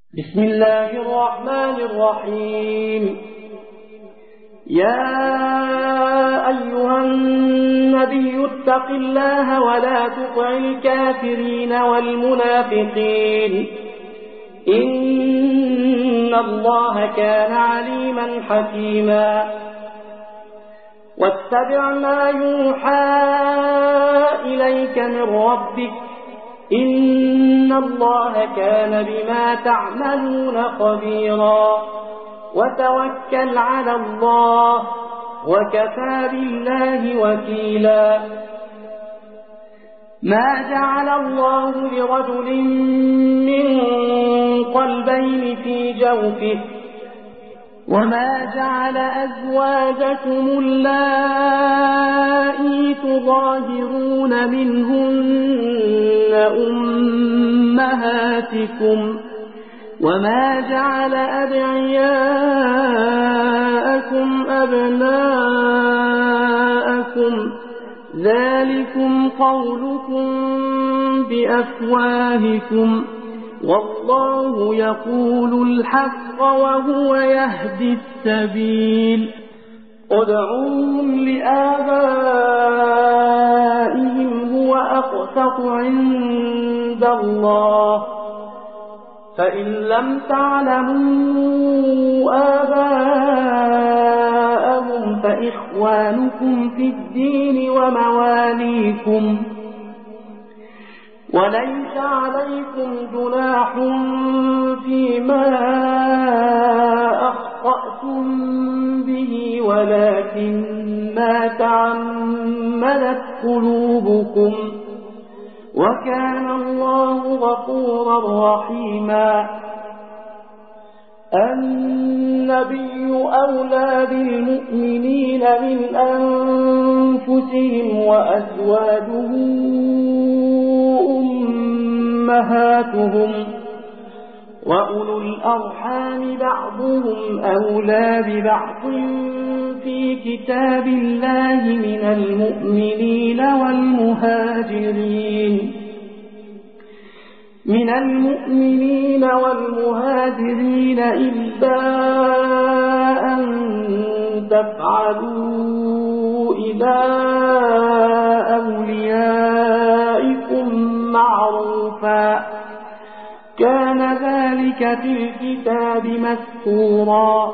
بسم الله الرحمن الرحيم. يا أيها النبي اتق الله ولا تطع الكافرين والمنافقين إن الله كان عليما حكيما. واتبع ما يوحى إليك من ربك إن الله كان بما تعملون خبيرا. وتوكل على الله وكفى بالله وكيلا. ما جعل الله لرجل من قلبين في جوفه وما جعل أزواجكم اللائي تظاهرون منهن أمهاتكم وما جعل أدعياءكم أبناءكم ذلكم قولكم بأفواهكم والله يقول الحق وهو يهدي السبيل. ادعوهم لآبائهم هو أقسط عند الله فإن لم تعلموا آباءهم فإخوانكم في الدين ومواليكم وليس عليكم جناح فيما أخطأتم به ولكن ما تعمدت قلوبكم وكان الله غفورا رحيما. النبي أولى بالمؤمنين من أنفسهم وأزواجه أمهاتهم وأولو الأرحام بعضهم أولى ببعض في كتاب الله من المؤمنين والمهاجرين إلا أن تفعلوا إلى أوليائكم معروفا كان ذلك في الكتاب مسطورا.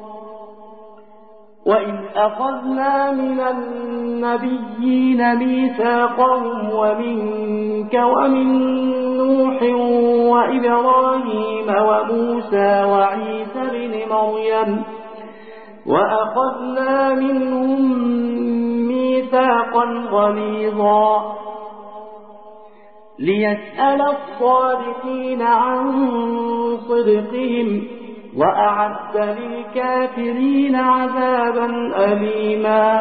وإذ أخذنا من النبيين ميثاقهم ومنك ومن نوح وإبراهيم وموسى وعيسى بن مريم وأخذنا منهم ميثاقا غليظا ليسأل الصادقين عن صدقهم وأعد للكافرين عذابا أليما.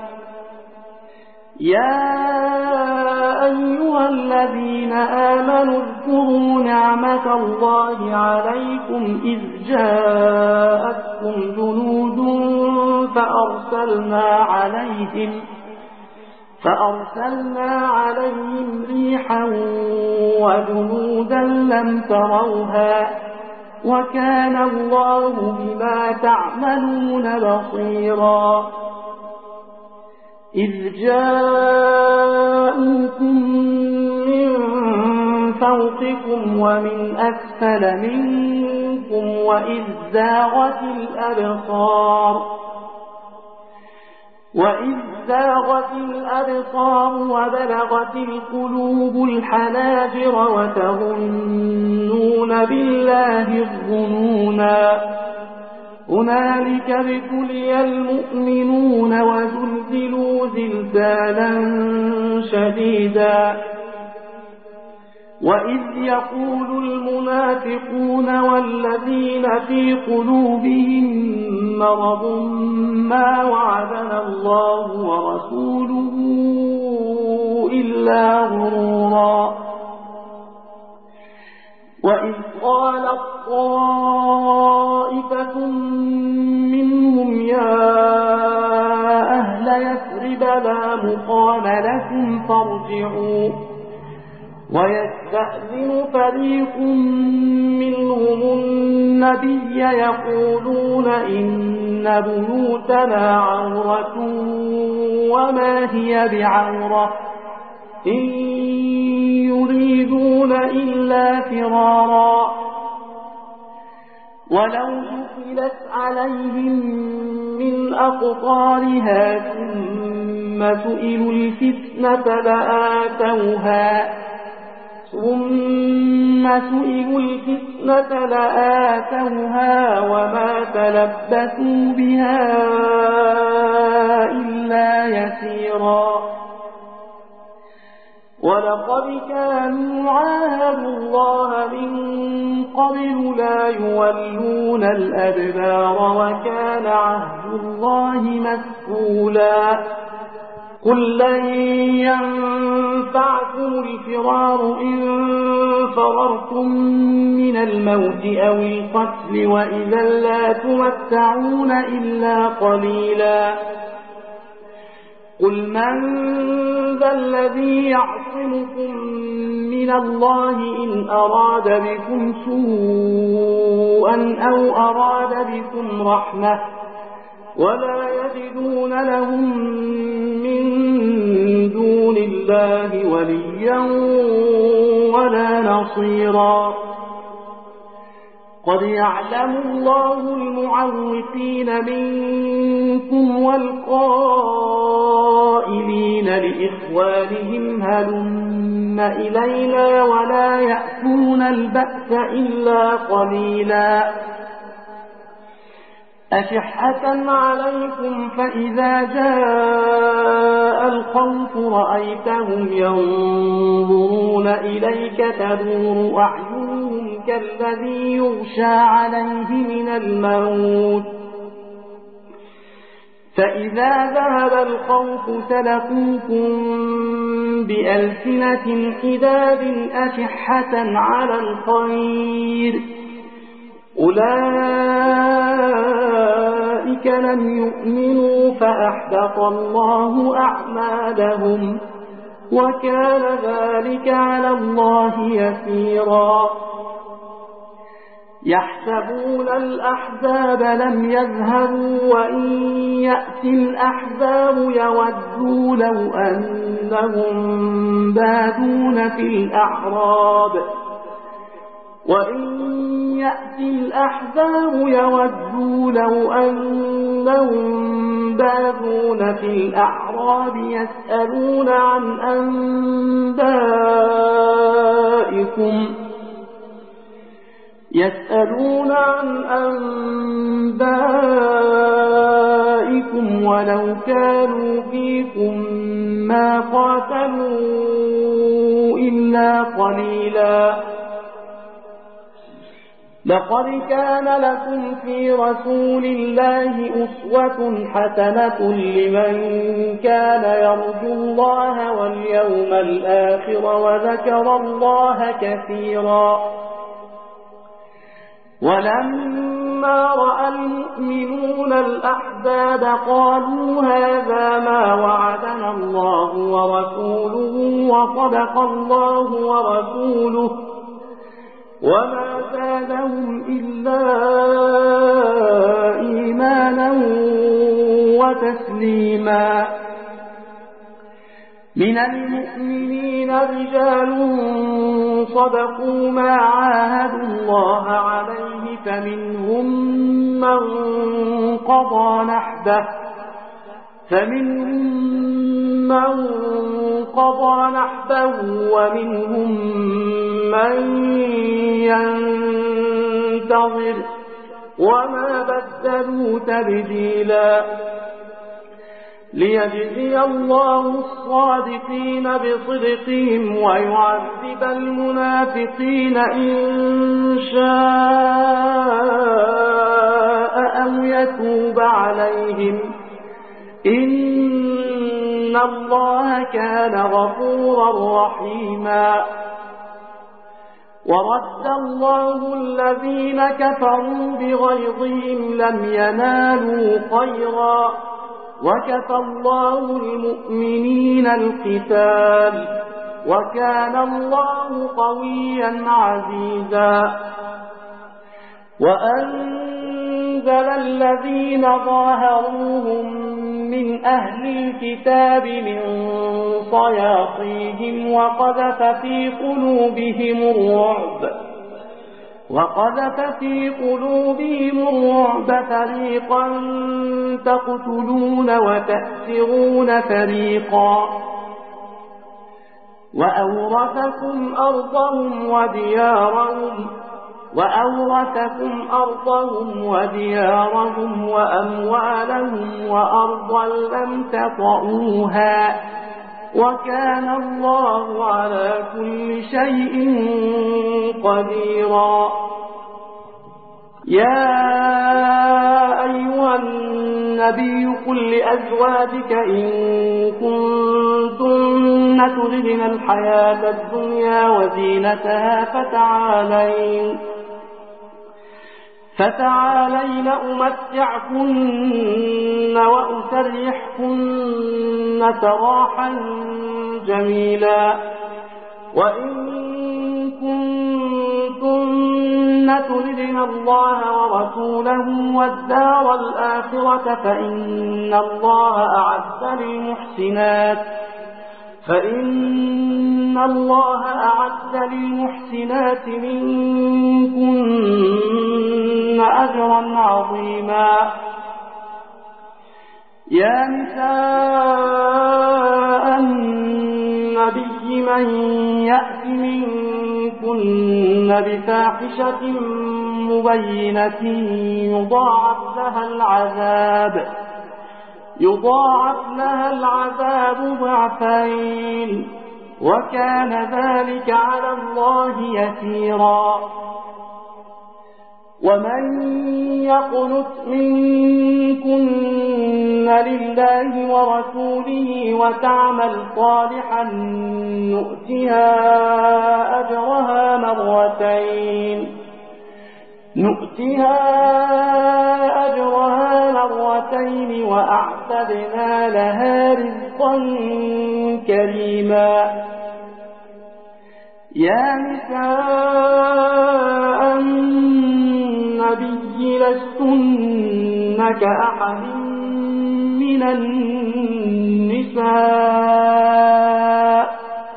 يا أيها الذين آمنوا اذكروا نعمة الله عليكم إذ جاءتكم جنود فأرسلنا عليهم ريحا وجنودا لم تروها وكان الله بما تعملون بصيرا. إذ جاءوكم من فوقكم ومن أسفل منكم وإذ زاغت الأبصار وبلغت القلوب الحناجر وتظنون بالله الظنونا هنالك ابتلي المؤمنون وزلزلوا زلزالا شديدا. وإذ يقول المنافقون والذين في قلوبهم مرض ما وعدنا الله ورسوله إلا غرورا. وإذ قالت طائفة منهم يا أهل يثرب لا مقام لكم فارجعوا ويستأذن فريق منهم النبي يقولون إن بيوتنا عورة وما هي بعورة إن يريدون إلا فرارا ولو دخلت عليهم من أقطارها ثم سئلوا الفتنة لآتوها وما تلبثوا بها إلا يسيرا ولقد كانوا عاهدوا الله من قبل لا يولون الأدبار وكان عهد الله مسئولا قل لن ينفعكم الفرار إن فررتم من الموت أو القتل وإذا لا تمتعون إلا قليلا قل من ذا الذي يعصمكم من الله إن أراد بكم سوءا أو أراد بكم رحمة ولا يجدون لهم من دون الله وليا ولا نصيرا قد يعلم الله المعوقين منكم والقائلين لإخوانهم هلم إلينا ولا يأتون البأس إلا قليلا أشحة عليكم فإذا جاء الخوف رأيتهم ينظرون إليك تدور أعينهم كالذي يغشى عليه من الموت فإذا ذهب الخوف سلقوكم بألسنة حداد أشحة على الخير أولئك لم يؤمنوا فأحبط الله أعمالهم وكان ذلك على الله يسيرا يحسبون الأحزاب لم يذهبوا وإن يأتي الأحزاب يودوا لو أنهم بادون في الأعراب وإن يأتي الأحزاب يودوا لو أنهم بادون في الأعراب يسألون عن أنبائكم ولو كانوا فيكم ما قاتلوا إلا قليلا لقد كان لكم في رسول الله أسوة حسنة لمن كان يرجو الله واليوم الآخر وذكر الله كثيرا ولما رأى المؤمنون الأحزاب قالوا هذا ما وعدنا الله ورسوله وصدق الله ورسوله وما زادهم إلا إيمانا وتسليما من المؤمنين رجال صدقوا ما عاهدوا الله عليه فمنهم من قضى نحبه ومنهم من ينتظر وما بدلوا تبديلا ليجزي الله الصادقين بصدقهم ويعذب المنافقين إن شاء أو يتوب عليهم إن الله كان غفورا رحيما ورد الله الذين كفروا بغيظهم لم ينالوا خيرا وكفى الله المؤمنين القتال وكان الله قويا عزيزا وأنزل الذين ظاهروهم من أهل الكتاب من صياصيهم وقذف في قلوبهم الرعب فريقا تقتلون وتأسرون فريقا وأورثكم أرضهم وديارهم وأموالهم وأرضا لم تطئوها وكان الله على كل شيء قديرا. يا أيها النبي قل لأزواجك إن كنتن تردن الحياة الدنيا وزينتها فتعالين أمتعكن وأسرحكن سراحا جميلا. وإن كنتن تردن الله ورسوله والدار الآخرة فإن الله أعد للمحسنات منكن أجرا عظيما. يا نساء النبي من يأت منكن بفاحشة مبينة يضاعف لها العذاب ضعفين وكان ذلك على الله يسيرا. ومن يقنت منكن لله ورسوله وتعمل صالحا نؤتها أجرها مرتين وأعتدنا لها رزقا كريما. يا نساء النبي لستن كأحد من النساء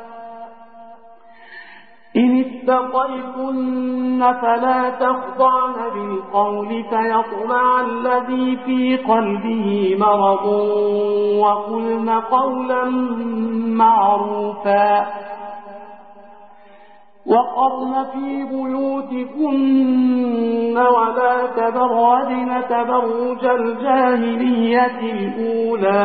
إن اتقيتن فلا تخضعن بالقول فيطمع الذي في قلبه مرض وقلن قولا معروفا. وقرن في بيوتكن ولا تبرجن تبرج الجاهلية الأولى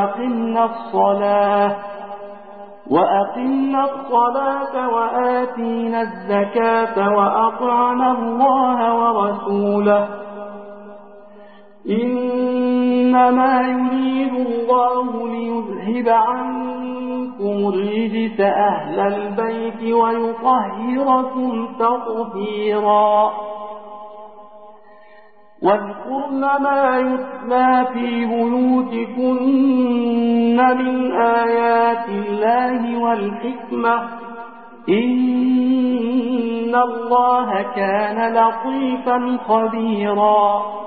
وأقمنا الصلاة وآتينا الزكاة وأطعنا الله ورسوله إنما يريد الله ليذهب عنكم الرجس أهل البيت ويطهركم تطهيرا. واذكرن ما يتلى في بيوتكن من آيات الله والحكمة إن الله كان لطيفا خبيرا.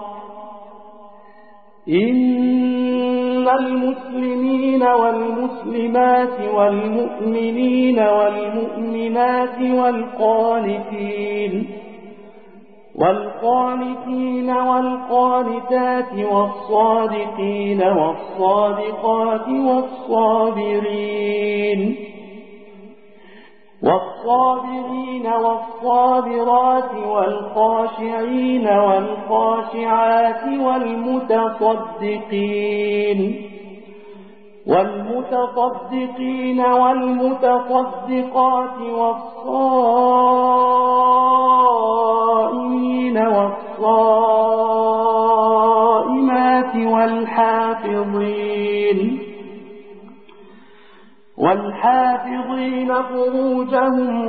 إن المسلمين والمسلمات والمؤمنين والمؤمنات والقانتين والقانتات والصادقين والصادقات والصابرين والصابرات والخاشعين والخاشعات والمتصدقين والمتصدقات والصائمين والصائمات والحافظين فروجهم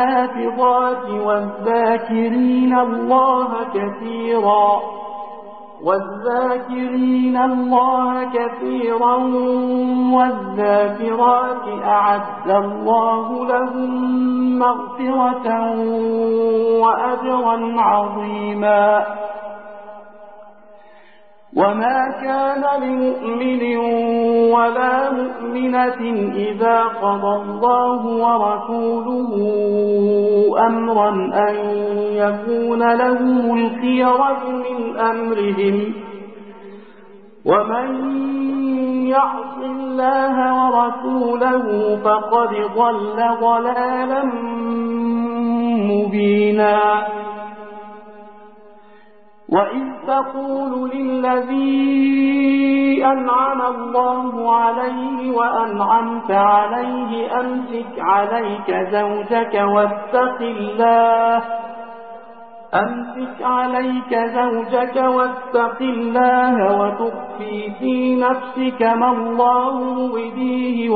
والحافظات والذاكرين الله كثيرا والذاكرين الله كثيرا والذاكرات أعد الله لهم مغفرة وأجرا عظيما. وما كان لمؤمن ولا مؤمنة إذا قضى الله ورسوله أمرا أن يكون لهم الخيرة من أمرهم ومن يعص الله ورسوله فقد ضل ضلالا مبينا. وإذ تقول للذي أنعم الله عليه وأنعمت عليه أمسك عليك زوجك واتق الله وتخفي في نفسك ما الله مبديه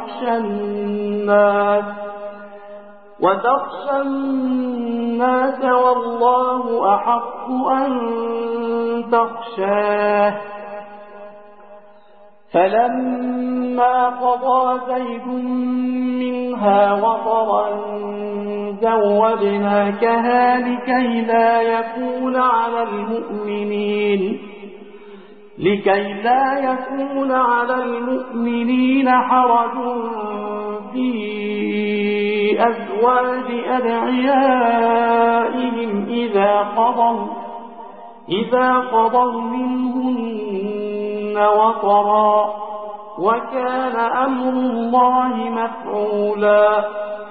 وتخشى الناس والله أحق أن تخشاه. فلما قضى زيد منها وطرا زوجناكها لكي لا يكون على المؤمنين حرج في أزواج أدعيائهم إذا قضوا منهن وطرا وكان أمر الله مفعولا.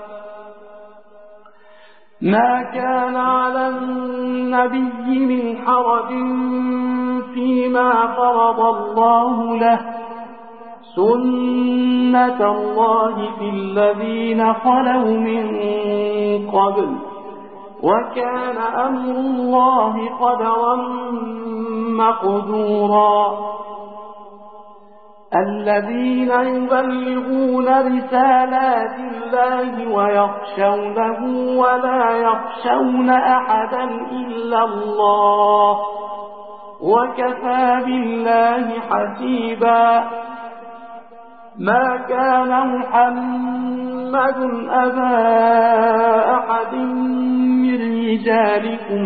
ما كان على النبي من حرج فيما فرض الله له سنة الله في الذين خلوا من قبل وكان أمر الله قدرا مقدورا. الذين يبلغون رسالات الله ويخشونه ولا يخشون أحدا إلا الله وكفى بالله حسيبا. ما كان محمد أبا أحد من رجالكم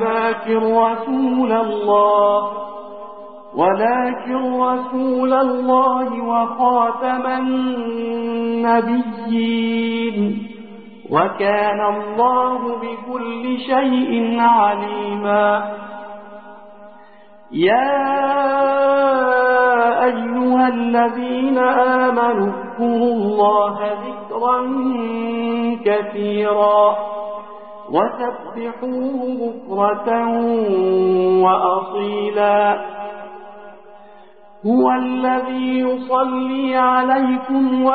ولكن رسول الله وخاتم النبيين وكان الله بكل شيء عليما. يا أيها الذين آمنوا اذكروا الله ذكرا كثيرا وسبحوه بكرة وأصيلا. هو الذي يصلي عليكم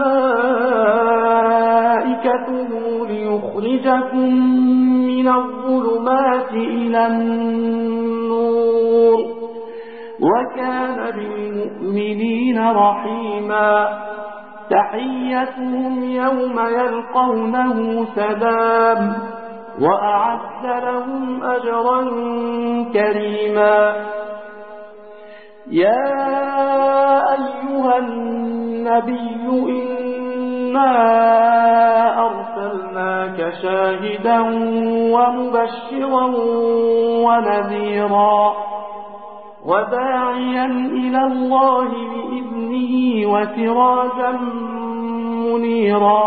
وملائكته ليخرجكم من الظلمات إلى النور وكان بالمؤمنين رحيما. تحيتهم يوم يلقونه سلام وأعد لهم أجرا كريما. يا أيها النبي إنا أرسلناك شاهدا ومبشرا ونذيرا وداعيا إلى الله بإذنه وسراجا منيرا.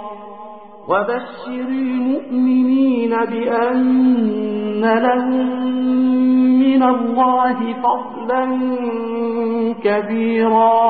وبشر المؤمنين بأن لهم من الله فضلا كبيرا.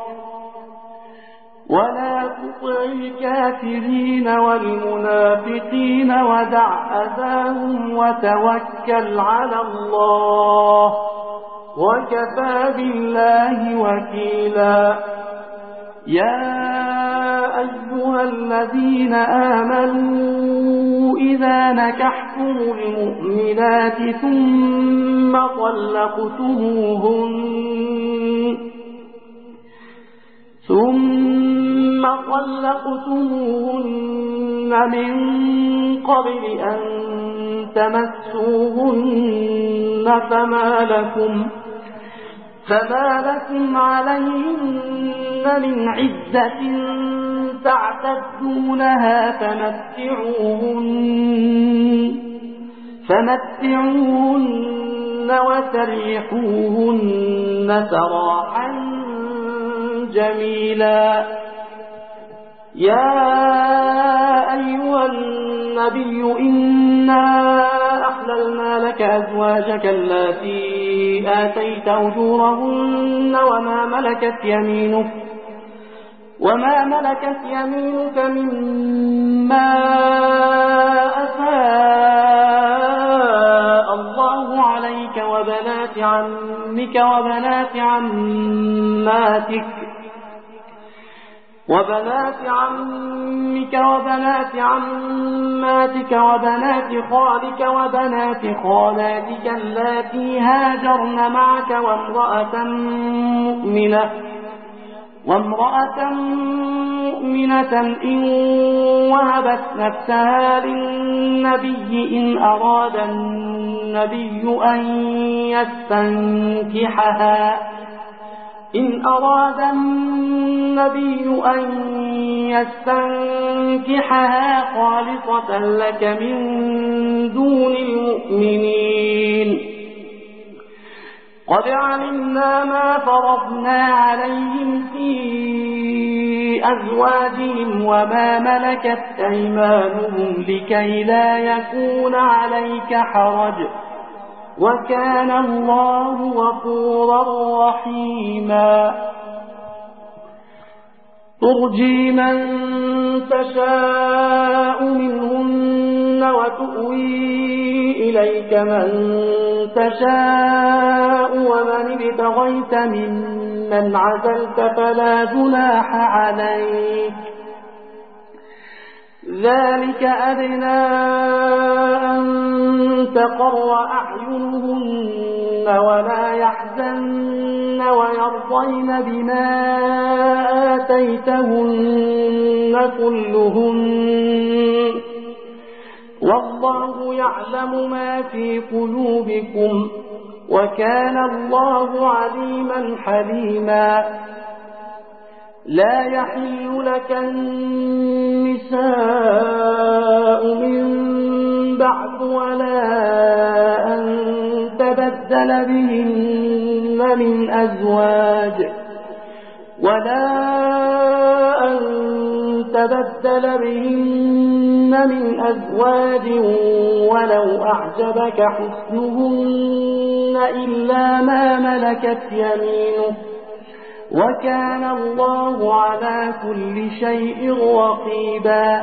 ولا تطع الكافرين والمنافقين ودع أذاهم وتوكل على الله وكفى بالله وكيلا. يا أيها الذين آمنوا إذا نكحتم المؤمنات ثم طلقتموهن من قبل أن تمسوهن فما لكم عليهن من عدة تعتدونها فمتعوهن وسرحوهن سراحا جميلا. يا أيها النبي إنا أحللنا لك أزواجك التي آتيت أجورهن وما ملكت يمينك مما أفاء الله عليك وبنات عمك وبنات عماتك وبنات خالك وبنات خالاتك اللاتي هاجرن معك وامرأة مؤمنة إن وهبت نفسها للنبي إن أراد النبي أن يستنكحها خالصة لك من دون المؤمنين. قد علمنا ما فرضنا عليهم في أزواجهم وما ملكت أيمانهم لكي لا يكون عليك حرج وكان الله غفورا رحيما. ترجي من تشاء منهن وتؤوي إليك من تشاء ومن ابتغيت ممن عزلت فلا جناح عليك. ذلك أدنى أن تقر أعينهن ولا يحزن ويرضين بما آتيتهن كلهن والله يعلم ما في قلوبكم وكان الله عليما حليما. لا يحل لك النساء من بعد ولا أن تبدل بهن من أزواج ولو أعجبك حسنهن إلا ما ملكت يمينك وكان الله على كل شيء رقيبا.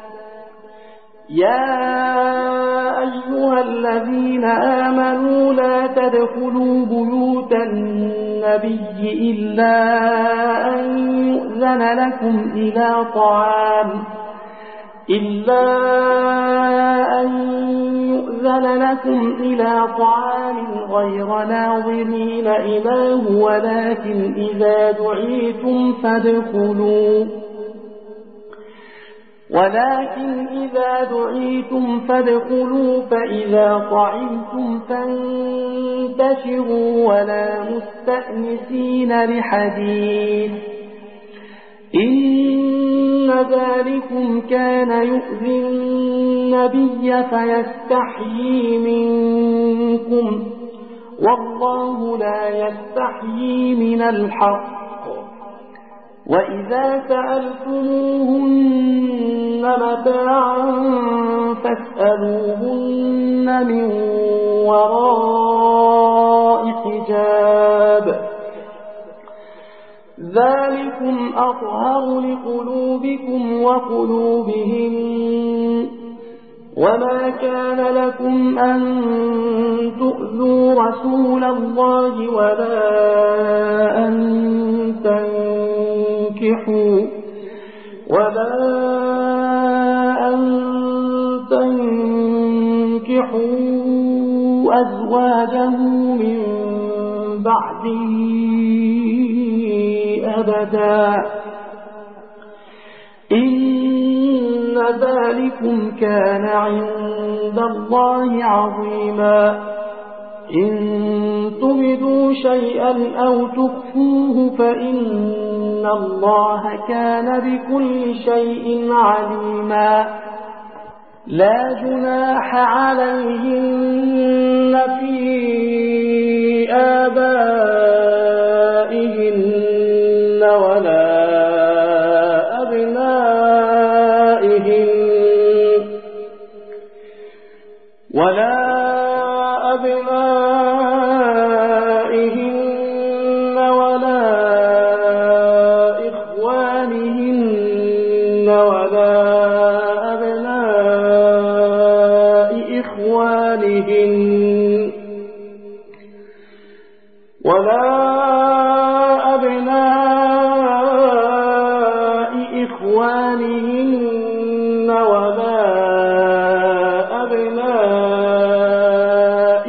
يا أيها الذين آمنوا لا تدخلوا بيوت النبي إلا أن يؤذن لكم إلى طعام غير ناظرين إناه ولكن إذا دعيتم فادخلوا فإذا طعمتم فانتشروا ولا مستأنسين لحديث إن ذلكم كان يؤذي النبي فيستحيي منكم والله لا يستحيي من الحق. وإذا سألتموهن متاعا فاسألوهن من وراء حجاب ذلكم أطهر لقلوبكم وقلوبهم. وما كان لكم أن تؤذوا رسول الله ولا أن تنكحوا أزواجه من بعده أبدا إن ذلكم كان عند الله عظيما. إن تبدوا شيئا أو تخفوه فإن الله كان بكل شيء عليما لا جناح عليهن في آبائهن ولا أبنائهن ولا إخوانهن ولا أبناء إخوانهن ولا أبناء إخوانهن ولا أبناء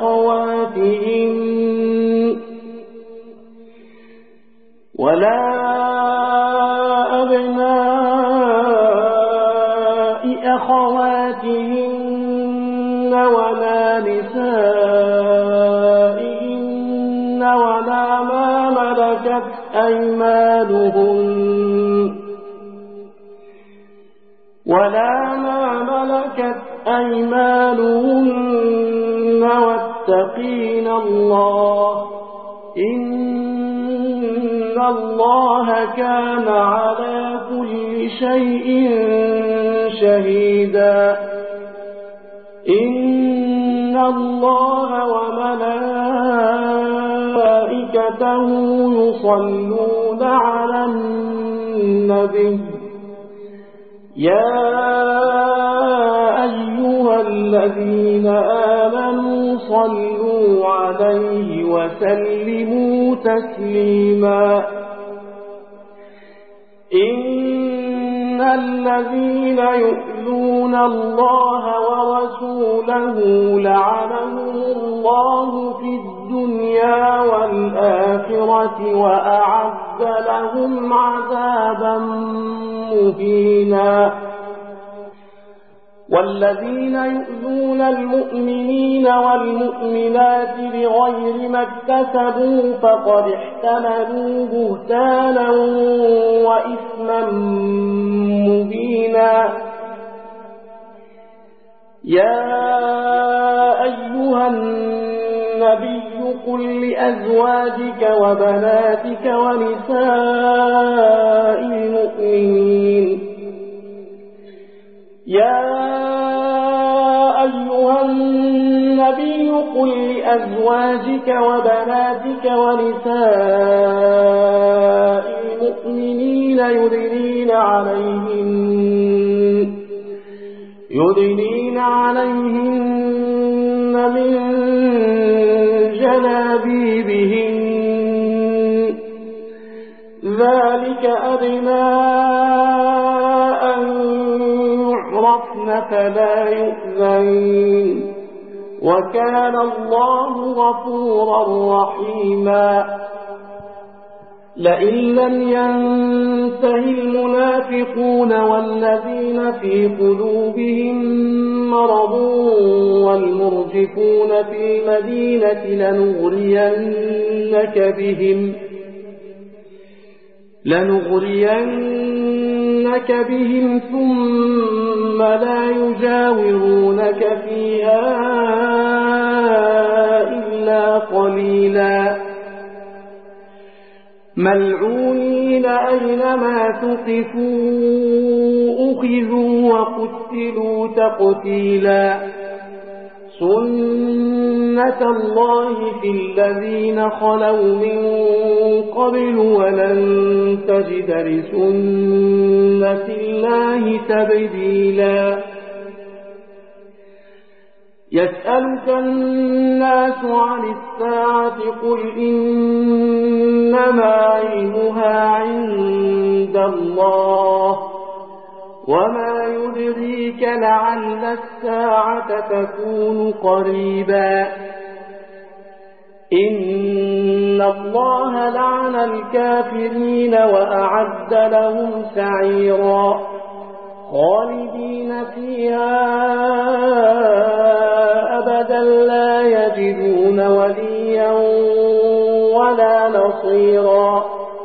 أخواتهن ولا أبناء أخواتهن ولا نسائهن ولا ما ملكت أيمانهن واتقين الله إن الله كان على كل شيء شهيدا إن الله وملائكته يصلون على النبي يا أيها الذين آمنوا صلوا عليه وسلموا تسليما إن الذين يؤذون الله ورسوله لعنهم الله في الدنيا والآخرة وأعد لهم عذابا مهينا والذين يؤذون المؤمنين والمؤمنات بغير ما اكتسبوا فقد احتملوا بهتانا وإثما مبينا يا أيها النبي قل لأزواجك وبناتك ونساء المؤمنين يا أيها النبي قل لأزواجك وبناتك ونساء المؤمنين يدنين عليهن من جلابيبهن ذلك أدنى أن يعرفن فلا يؤذين وكان الله غفورا رحيما لئن لم ينته المنافقون والذين في قلوبهم مرض والمرجفون في المدينة لنغرينك بهم ثم لا يجاورونك فيها إلا قليلا ملعونين أينما ثقفوا أخذوا وقتلوا تقتيلا سنة الله في الذين خلوا من قبل ولن تجد لسنة الله تبديلا يسألك الناس عن الساعة قل إنما علمها عند الله وما يدريك لعل الساعة تكون قريبا إن الله لعن الكافرين وأعد لهم سعيرا خالدين فيها أبدا لا يجدون وليا ولا نصيرا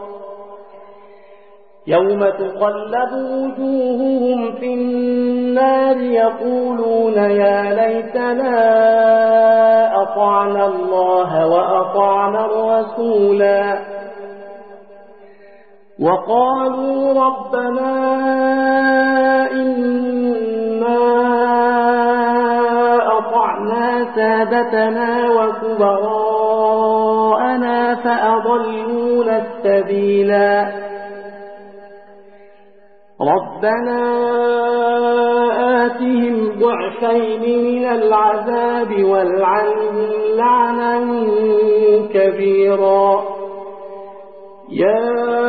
يوم تقلب وجوههم في النار يقولون يا ليتنا أطعنا الله وأطعنا الرسولا وقالوا ربنا إنا أطعنا سادتنا وكبراءنا فأضلونا السبيلا ربنا آتهم ضعفين من العذاب والعنهم لعنا كبيرا يا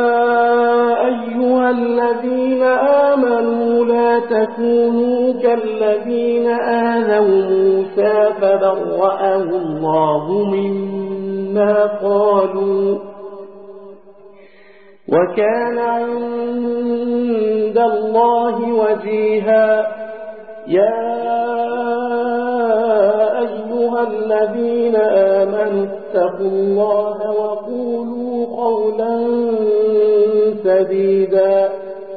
أيها الذين آمنوا لا تكونوا كالذين آذوا موسى فبرأه الله مما قالوا وكان عند الله وجيها يا أيها الذين آمنوا اتقوا الله وقولوا قولا سديدا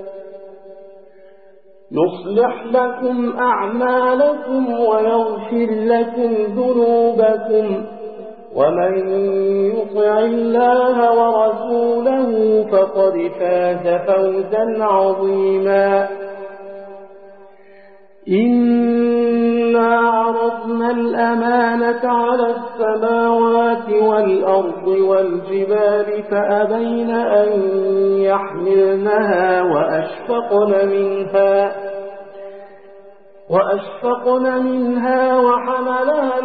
يصلح لكم أعمالكم ويغفر لكم ذنوبكم ومن يطع الله ورسوله فقد فاز فوزا عظيما إنا عرضنا الأمانة على السماوات والأرض والجبال فأبين أن يحملنها وأشفقن منها وحملها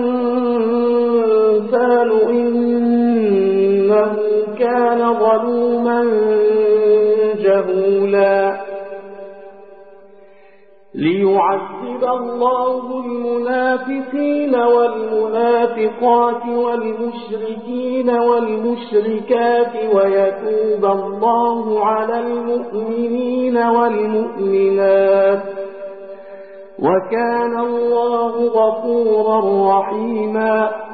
الإنسان إنه كان ظلوما جهولا ليعذب الله المنافقين والمنافقات والمشركين والمشركات ويتوب الله على المؤمنين والمؤمنات وكان الله غفورا رحيما